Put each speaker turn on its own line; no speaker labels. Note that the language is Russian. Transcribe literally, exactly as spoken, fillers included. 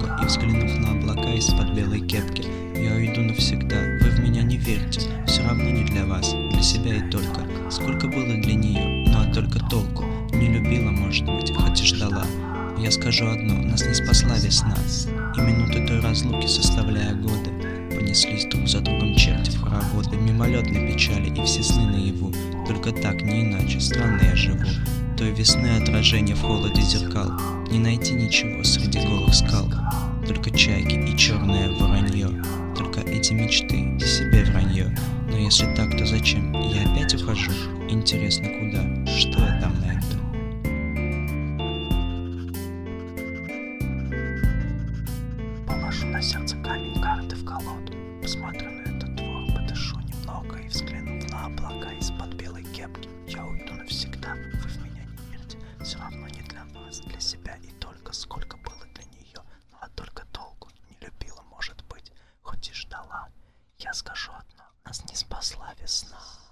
толку? И взглянув на облака из-под белой кепки, я уйду навсегда, вы в меня не верьте. Все равно не для вас, для себя и только. Сколько было для нее, ну а только толку? Не любила, может быть, хоть и ждала. Я скажу одно, нас не спасла весна, и минуты той разлуки, составляя годы, понеслись друг за другом черти в хороводы, мимолетной печали и все сны наяву. Только так, не иначе, странно я живу. Той весны отражение в холоде зеркал, не найти ничего среди голых скал. Только чайки и черное воронье, только эти мечты себе вранье. Но если так, то зачем? Я опять ухожу? Интересно, куда? Что я там найду?
Положу на сердце камень, карты в колоду, посмотрю на этот двор, подышу немного и, взглянув на облака из-под белой кепки, я уйду навсегда, вы в меня не верьте. Все равно не для вас, для себя и только. Сколько было для нее, ну а только толку? Не любила, может быть, хоть и ждала. Я скажу одно, нас не спасла весна.